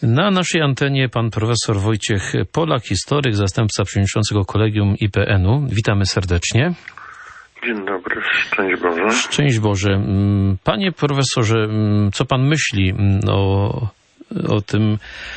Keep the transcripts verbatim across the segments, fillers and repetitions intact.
Na naszej antenie pan profesor Wojciech Polak, historyk, zastępca przewodniczącego Kolegium I P N-u. Witamy serdecznie. Dzień dobry, szczęść Boże. Szczęść Boże. Panie profesorze, co pan myśli o, o tym,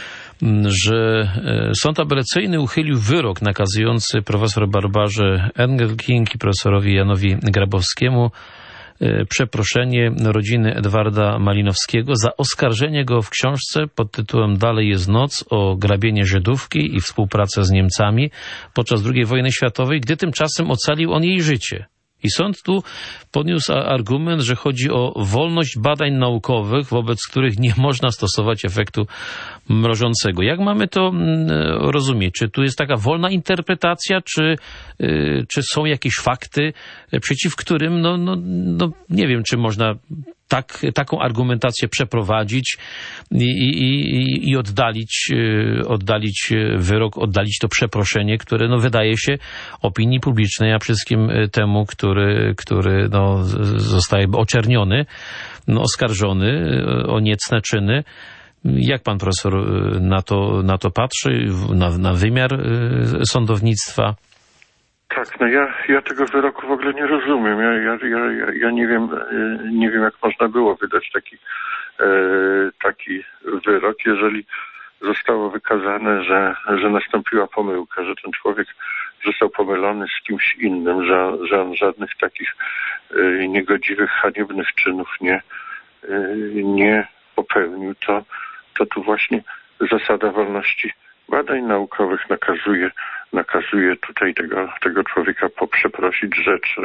że sąd apelacyjny uchylił wyrok nakazujący profesor Barbarze Engelking i profesorowi Janowi Grabowskiemu przeproszenie rodziny Edwarda Malinowskiego za oskarżenie go w książce pod tytułem Dalej jest noc o grabienie Żydówki i współpracę z Niemcami podczas drugiej wojny światowej, gdy tymczasem ocalił on jej życie. I sąd tu podniósł argument, że chodzi o wolność badań naukowych, wobec których nie można stosować efektu mrożącego. Jak mamy to rozumieć? Czy tu jest taka wolna interpretacja, czy, czy są jakieś fakty, przeciw którym, no, no, no nie wiem, czy można tak, taką argumentację przeprowadzić i, i, i oddalić, oddalić wyrok, oddalić to przeproszenie, które no, wydaje się opinii publicznej, a przede wszystkim temu, który, który no, zostaje oczerniony, no, oskarżony o niecne czyny. Jak pan profesor na to, na to patrzy, na, na wymiar sądownictwa? Tak, no ja, ja tego wyroku w ogóle nie rozumiem. Ja, ja, ja, ja nie wiem, nie wiem, jak można było wydać taki, e, taki wyrok, jeżeli zostało wykazane, że, że nastąpiła pomyłka, że ten człowiek został pomylony z kimś innym, że, że on żadnych takich e, niegodziwych, haniebnych czynów nie, e, nie popełnił. To, to tu właśnie zasada wolności badań naukowych nakazuje nakazuje tutaj tego, tego człowieka poprzeprosić, rzecz e,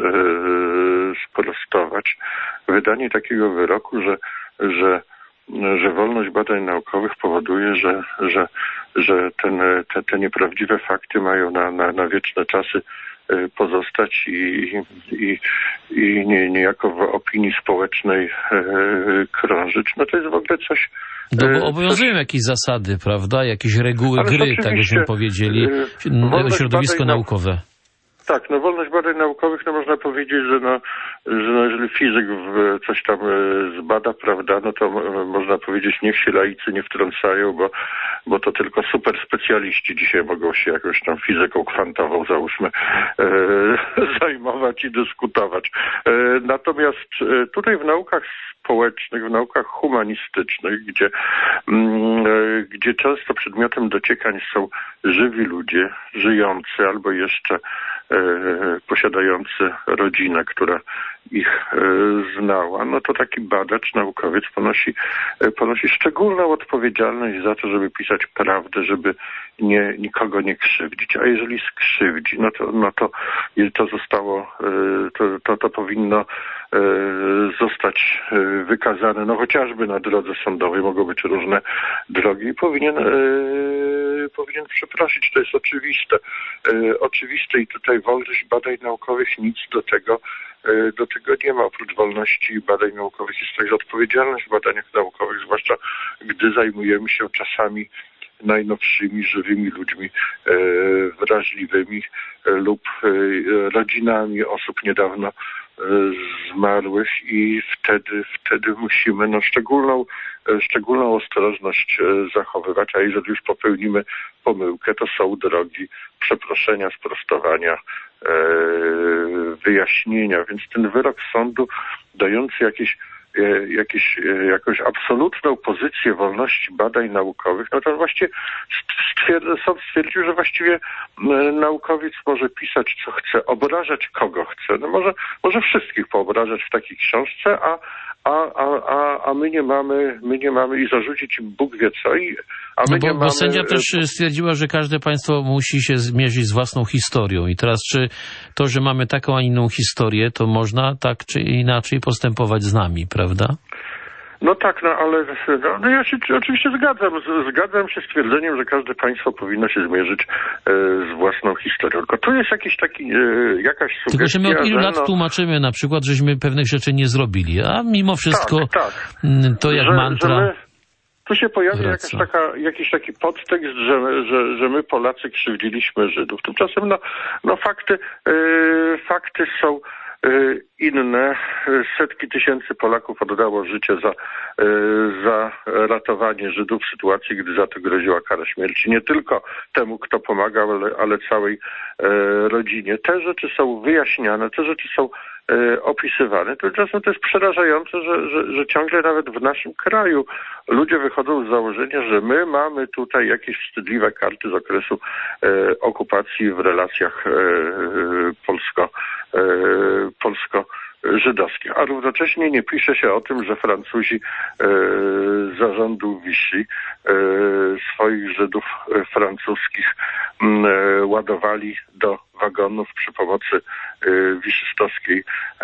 sprostować. Wydanie takiego wyroku, że, że, że wolność badań naukowych powoduje, że, że, że ten, te, te nieprawdziwe fakty mają na, na, na wieczne czasy pozostać i, i, i nie, niejako w opinii społecznej e, krążyć. No to jest w ogóle coś... No bo obowiązują jakieś zasady, prawda? Jakieś reguły gry, tak byśmy powiedzieli, środowisko naukowe. Tak, no wolność badań naukowych, no można powiedzieć, że no, że no jeżeli fizyk w coś tam zbada, prawda, no to można powiedzieć, niech się laicy nie wtrącają, bo, bo to tylko super specjaliści dzisiaj mogą się jakąś tam fizyką kwantową, załóżmy, e, zajmować i dyskutować. E, natomiast tutaj w naukach społecznych, w naukach humanistycznych, gdzie, mm, gdzie często przedmiotem dociekań są żywi ludzie, żyjący albo jeszcze e, posiadający rodzinę, która ich e, znała, no to taki badacz, naukowiec ponosi, e, ponosi szczególną odpowiedzialność za to, żeby pisać prawdę, żeby nie, nikogo nie krzywdzić. A jeżeli skrzywdzi, no to, no to, to zostało, e, to, to, to powinno e, zostać e, wykazane, no chociażby na drodze sądowej, mogą być różne drogi i powinien, e, powinien przeprosić. To jest oczywiste. E, oczywiste i tutaj wolność badań naukowych nic do tego Do tego nie ma. Oprócz wolności badań naukowych jest także odpowiedzialność w badaniach naukowych, zwłaszcza gdy zajmujemy się czasami najnowszymi, żywymi ludźmi e, wrażliwymi e, lub e, rodzinami osób niedawno e, zmarłych i wtedy, wtedy musimy no, szczególną, e, szczególną ostrożność e, zachowywać, a jeżeli już popełnimy pomyłkę, to są drogi przeproszenia, sprostowania, wyjaśnienia, więc ten wyrok sądu dający jakieś, jakieś, jakąś absolutną pozycję wolności badań naukowych, no to właściwie stwierd- sąd stwierdził, że właściwie naukowiec może pisać co chce, obrażać kogo chce, no może, może wszystkich poobrażać w takiej książce, a A, a, a, a my nie mamy, my nie mamy i zarzucić im Bóg wie co. I, a my no bo, nie bo mamy... sędzia też stwierdziła, że każde państwo musi się zmierzyć z własną historią. I teraz czy to, że mamy taką, a inną historię, to można tak czy inaczej postępować z nami, prawda? No tak, no ale no, no ja się oczywiście zgadzam. Zgadzam się z twierdzeniem, że każde państwo powinno się zmierzyć e, z własną historią. Tylko tu jest jakiś taki, e, jakaś sugestia... Tylko, że my od ilu że, lat no, tłumaczymy na przykład, żeśmy pewnych rzeczy nie zrobili, a mimo wszystko tak, tak. to jak że, mantra... Że my, tu się pojawia wraca. jakaś taka, jakiś taki podtekst, że, że, że my Polacy krzywdziliśmy Żydów. Tymczasem no, no fakty, e, fakty są inne. Setki tysięcy Polaków oddało życie za, za ratowanie Żydów w sytuacji, gdy za to groziła kara śmierci. Nie tylko temu, kto pomagał, ale, ale całej rodzinie. Te rzeczy są wyjaśniane, te rzeczy są opisywane. Tymczasem to jest przerażające, że, że, że ciągle nawet w naszym kraju ludzie wychodzą z założenia, że my mamy tutaj jakieś wstydliwe karty z okresu e, okupacji w relacjach e, polsko, e, polsko-żydowskich. A równocześnie nie pisze się o tym, że Francuzi e, z zarządu Vichy e, swoich Żydów e, francuskich m, e, ładowali do wagonów przy pomocy e, wiszystowskiej e,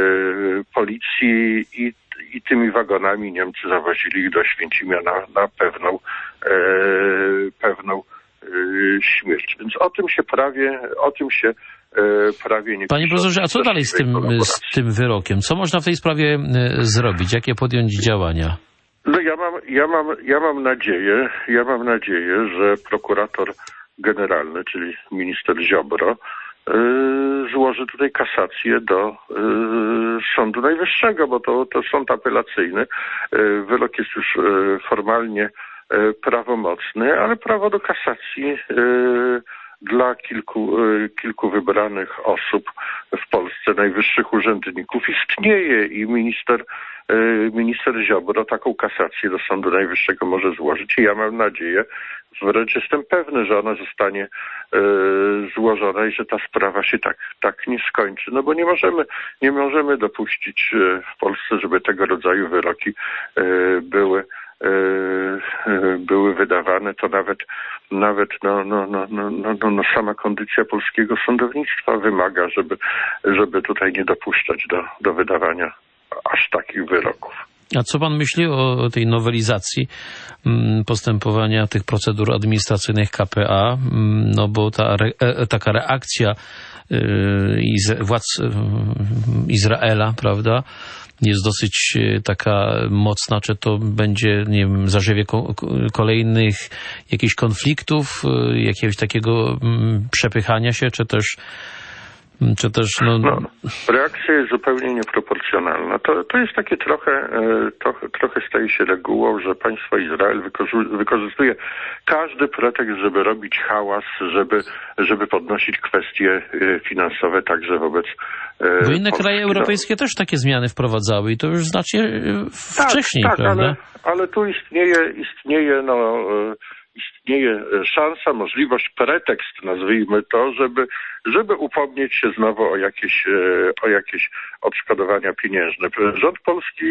policji i, i tymi wagonami Niemcy zawozili ich do Święcimia na, na pewną, e, pewną e, śmierć. Więc o tym się prawie, o tym się e, prawie nie Panie pisze. profesorze, a co dalej z tym, z tym wyrokiem? Co można w tej sprawie e, zrobić? Jakie podjąć działania? No ja mam, ja mam, ja mam nadzieję, ja mam nadzieję, że prokurator generalny, czyli minister Ziobro, yy, złoży tutaj kasację do yy, Sądu Najwyższego, bo to, to sąd apelacyjny. Yy, wyrok jest już yy, formalnie yy, prawomocny, ale prawo do kasacji yy, dla kilku, yy, kilku wybranych osób w Polsce, najwyższych urzędników, istnieje i minister minister Ziobro taką kasację do Sądu Najwyższego może złożyć i ja mam nadzieję, wręcz jestem pewny, że ona zostanie e, złożona i że ta sprawa się tak, tak nie skończy. No bo nie możemy, nie możemy dopuścić e, w Polsce, żeby tego rodzaju wyroki e, były e, e, były wydawane. To nawet nawet no, no, no, no, no, no sama kondycja polskiego sądownictwa wymaga, żeby, żeby tutaj nie dopuszczać do, do wydawania aż takich wyroków. A co pan myśli o tej nowelizacji postępowania tych procedur administracyjnych K P A? No bo ta re, taka reakcja władz Izraela, prawda, jest dosyć taka mocna. Czy to będzie, nie wiem, zarzewie kolejnych jakichś konfliktów, jakiegoś takiego przepychania się, czy też Czy też, no... No, reakcja jest zupełnie nieproporcjonalna. To, to jest takie trochę, trochę, trochę staje się regułą, że państwo Izrael wykorzystuje każdy pretekst, żeby robić hałas, żeby, żeby podnosić kwestie finansowe także wobec Bo inne Polski. kraje europejskie też takie zmiany wprowadzały i to już znacznie tak, wcześniej, tak, prawda? Ale, ale tu istnieje, istnieje no... istnieje szansa, możliwość, pretekst, nazwijmy to, żeby, żeby upomnieć się znowu o jakieś, o jakieś odszkodowania pieniężne. Rząd polski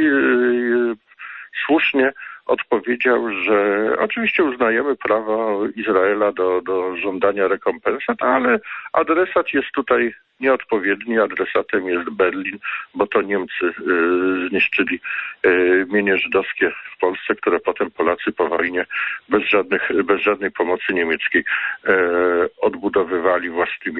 słusznie odpowiedział, że oczywiście uznajemy prawo Izraela do, do żądania rekompensat, ale adresat jest tutaj nieodpowiedni. Adresatem jest Berlin, bo to Niemcy y, zniszczyli y, mienie żydowskie w Polsce, które potem Polacy po wojnie bez żadnych, bez żadnej pomocy niemieckiej y, odbudowywali własnymi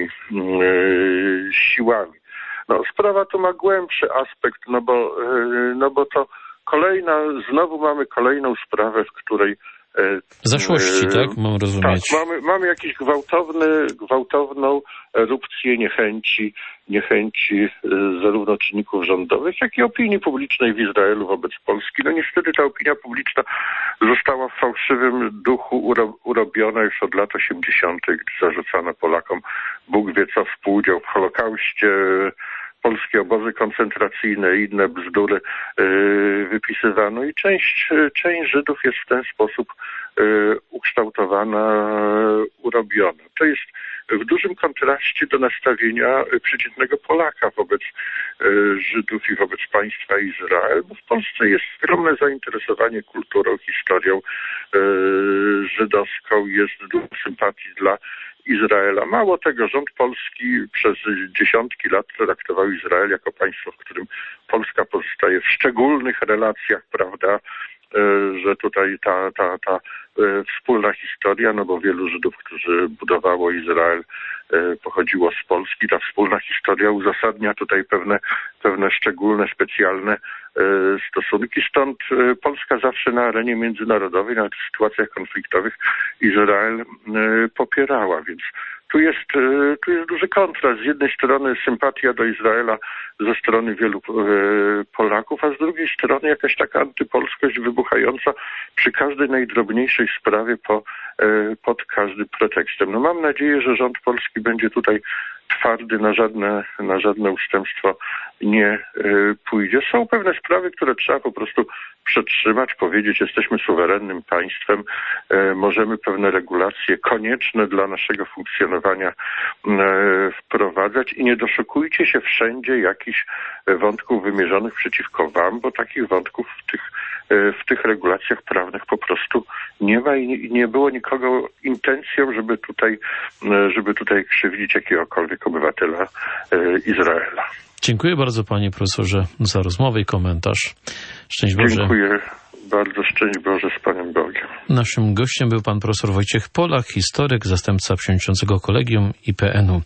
y, siłami. No, sprawa tu ma głębszy aspekt, no bo, y, no bo to kolejna, znowu mamy kolejną sprawę, w której zaszłości, tak? Mam rozumieć. Tak, mamy, mamy jakiś gwałtowny, gwałtowną erupcję niechęci, niechęci zarówno czynników rządowych, jak i opinii publicznej w Izraelu wobec Polski. No niestety ta opinia publiczna została w fałszywym duchu urobiona już od lat osiemdziesiątych, gdy zarzucano Polakom Bóg wie co, współudział w Holokauście, polskie obozy koncentracyjne i inne bzdury yy, wypisywano i część, część Żydów jest w ten sposób yy, ukształtowana, urobiona. To jest w dużym kontraście do nastawienia przeciętnego Polaka wobec yy, Żydów i wobec państwa Izrael, bo w Polsce jest ogromne zainteresowanie kulturą, historią yy, żydowską, jest dużo sympatii dla Izraela. Mało tego, rząd polski przez dziesiątki lat traktował Izrael jako państwo, w którym Polska pozostaje w szczególnych relacjach, prawda, że tutaj ta, ta, ta wspólna historia, no bo wielu Żydów, którzy budowało Izrael, pochodziło z Polski. Ta wspólna historia uzasadnia tutaj pewne, pewne szczególne, specjalne stosunki. Stąd Polska zawsze na arenie międzynarodowej, nawet w sytuacjach konfliktowych Izrael popierała, więc tu jest, tu jest duży kontrast. Z jednej strony sympatia do Izraela ze strony wielu Polaków, a z drugiej strony jakaś taka antypolskość wybuchająca przy każdej najdrobniejszej sprawie po, pod każdym pretekstem. No mam nadzieję, że rząd polski będzie tutaj twardy, na żadne, na żadne ustępstwo nie pójdzie. Są pewne sprawy, które trzeba po prostu przetrzymać, powiedzieć, jesteśmy suwerennym państwem, możemy pewne regulacje konieczne dla naszego funkcjonowania wprowadzać i nie doszukujcie się wszędzie jakichś wątków wymierzonych przeciwko wam, bo takich wątków w tych, w tych regulacjach prawnych po prostu nie ma i nie było nikogo intencją, żeby tutaj, żeby tutaj krzywdzić jakiegokolwiek obywatela Izraela. Dziękuję bardzo, panie profesorze, za rozmowę i komentarz. Szczęść Boże. Dziękuję bardzo, szczęść Boże z Panem Bogiem. Naszym gościem był pan profesor Wojciech Polak, historyk, zastępca przewodniczącego Kolegium I P N u.